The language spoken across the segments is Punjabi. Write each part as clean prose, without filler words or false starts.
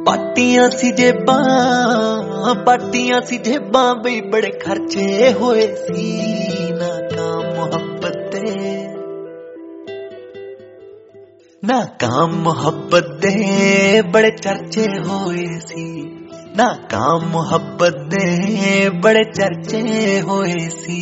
ਪਾਟੀਆਂ ਸੀ ਜੇਬਾਂ ਬਈ ਬੜੇ ਖਰਚੇ ਹੋਏ ਸੀ ਨਾਕਾਮ ਮੁਹੱਬਤ ਦੇ ਬੜੇ ਚਰਚੇ ਹੋਏ ਸੀ ਨਾਕਾਮ ਮੁਹੱਬਤ ਦੇ ਬੜੇ ਚਰਚੇ ਹੋਏ ਸੀ।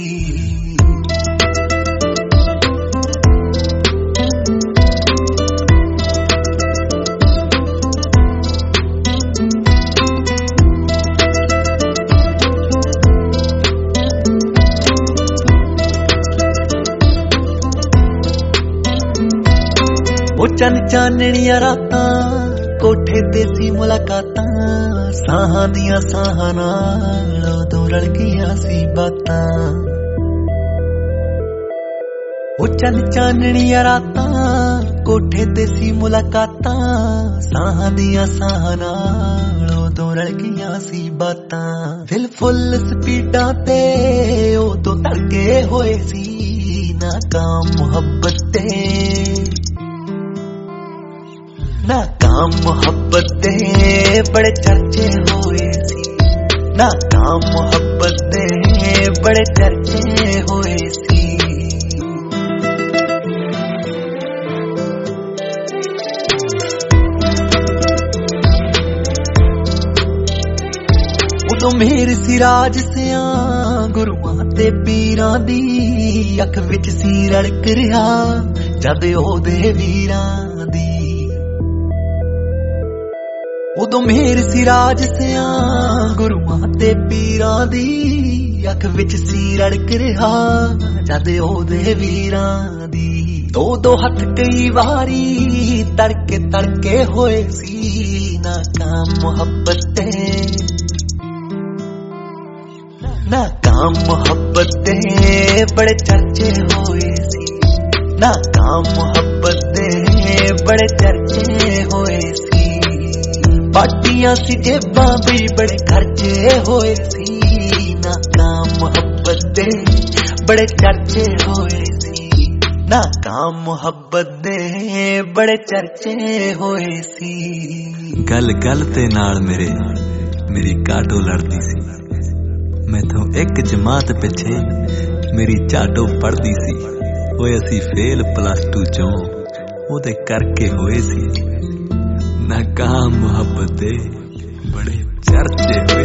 ਉਹ ਚਾਨਣੀਆਂ ਰਾਤਾਂ ਕੋਠੇ ਤੇ ਸੀ ਮੁਲਾਕਾਤਾਂ ਸਾਹਾਂ ਦੀਆਂ ਸਾਹਾਂ ਨਾਲ ਉਦੋਂ ਰਲ ਗਈਆਂ ਸੀ ਬਾਤਾਂ। ਉਹ ਚਾਨਣੀਆਂ ਰਾਤਾਂ ਕੋਠੇ ਤੇ ਸੀ ਮੁਲਾਕਾਤਾਂ ਸਾਹਾਂ ਦੀਆਂ ਸਾਹਾਂ ਨਾਲ ਉਦੋਂ ਰਲ ਗਈਆਂ ਸੀ ਬਾਤਾਂ। ਦਿਲ ਫੁੱਲ ਸਪੀਡਾਂ ਤੇ ਉਦੋਂ ਧੜਕੇ ਹੋਏ ਸੀ ਨਾਕਾਮ ਮੁਹੱਬਤ ਤੇ ਨਾਕਾਮ ਮੁਹੱਬਤ ਦੇ ਬੜੇ ਚਰਚੇ ਹੋਏ ਸੀ ਨਾਕਾਮ ਮੁਹੱਬਤ ਦੇ ਬੜੇ ਚਰਚੇ ਹੋਏ ਸੀ। ਉਦੋਂ ਮੇਰ ਸੀ ਰਾਜ ਸਿਆਂ ਗੁਰੂਆਂ ਤੇ ਪੀਰਾਂ ਦੀ ਅੱਖ ਵਿੱਚ ਸੀ ਰੜਕ ਰਿਹਾ ਜਦ ਉਹਦੇ ਵੀਰਾਂ ਦੀ। ਉਦੋਂ ਮੇਰ ਸੀ ਰਾਜ ਸਿਆਂ ਗੁਰੂਆਂ ਤੇ ਪੀਰਾਂ ਦੀ ਅੱਖ ਵਿੱਚ ਸੀ ਰੜਕ ਰਿਹਾ ਜਦ ਉਹਦੇ ਵੀਰਾਂ ਦੀ। ਦੋ ਹੱਥ ਕਈ ਵਾਰੀ ਤੜਕੇ ਹੋਏ ਸੀ ਨਾਕਾਮ ਮੁਹੱਬਤ ਤੇ ਨਾਕਾਮ ਮੁਹੱਬਤ ਦੇ ਬੜੇ ਚਰਚੇ ਹੋਏ ਸੀ ਨਾਕਾਮ ਮੁਹੱਬਤ ਦੇ ਬੜੇ ਚਰਚੇ ਹੋਏ ਸੀ। ਪਾਟੀਆਂ ਸੀ ਜੇਬਾਂ ਵੀ ਬੜੇ ਖਰਚੇ ਹੋਏ ਸੀ ਨਾਕਾਮ ਮੁਹੱਬਤ ਦੇ ਬੜੇ ਚਰਚੇ ਹੋਏ ਸੀ ਨਾਕਾਮ ਮੁਹੱਬਤ ਦੇ ਬੜੇ ਚਰਚੇ ਹੋਏ ਸੀ। ਗੱਲ ਤੇ ਨਾਲ ਮੇਰੀ ਕਾਟੋ ਲੜਦੀ ਸੀ ਮੈਥੋਂ ਇੱਕ ਜਮਾਤ ਪਿੱਛੇ ਮੇਰੀ ਚਾਟੋ ਪੜਦੀ ਸੀ। ਓਏ ਅਸੀਂ ਫੇਲ +2 ਚੋਂ ਉਹਦੇ ਕਰਕੇ ਹੋਏ ਸੀ ਨਾਕਾਮ ਮੁਹੱਬਤ ਦੇ ਬੜੇ ਚਰਚੇ।